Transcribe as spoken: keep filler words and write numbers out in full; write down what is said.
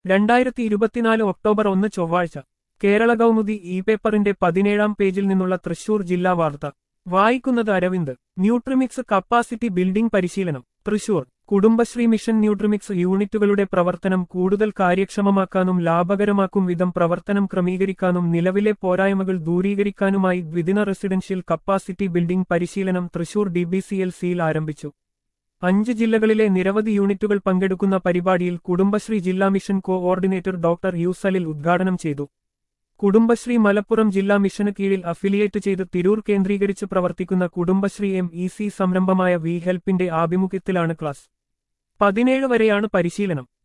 രണ്ടായിരത്തി ഇരുപത്തിനാല് ഒക്ടോബർ ഒന്ന് ചൊവ്വാഴ്ച കേരള കൗമുദി ഇ പേപ്പറിന്റെ പതിനേഴാം പേജിൽ നിന്നുള്ള തൃശൂർ ജില്ലാ വാർത്ത വായിക്കുന്നത് അരവിന്ദ്. ന്യൂട്രിമിക്സ് കപ്പാസിറ്റി ബിൽഡിംഗ് പരിശീലനം തൃശൂർ. കുടുംബശ്രീ മിഷൻ ന്യൂട്രിമിക്സ് യൂണിറ്റുകളുടെ പ്രവർത്തനം കൂടുതൽ കാര്യക്ഷമമാക്കാനും ലാഭകരമാക്കും വിധം പ്രവർത്തനം ക്രമീകരിക്കാനും നിലവിലെ പോരായ്മകൾ ദൂരീകരിക്കാനുമായി ദ്വിദിന റെസിഡൻഷ്യൽ കപ്പാസിറ്റി ബിൽഡിംഗ് പരിശീലനം Thrissur D B C L സിയിൽ ആരംഭിച്ചു. അഞ്ച് ജില്ലകളിലെ നിരവധി യൂണിറ്റുകൾ പങ്കെടുക്കുന്ന പരിപാടിയിൽ കുടുംബശ്രീ ജില്ലാ മിഷൻ കോഓർഡിനേറ്റർ ഡോക്ടർ യൂസലിൽ ഉദ്ഘാടനം ചെയ്തു. കുടുംബശ്രീ മലപ്പുറം ജില്ലാ മിഷന് കീഴിൽ അഫിലിയേറ്റ് ചെയ്ത് തിരൂർ കേന്ദ്രീകരിച്ച് പ്രവർത്തിക്കുന്ന കുടുംബശ്രീ എം ഇ സി സംരംഭമായ വി ഹെൽപ്പിന്റെ ആഭിമുഖ്യത്തിലാണ് ക്ലാസ്. പതിനേഴ് വരെയാണ് പരിശീലനം.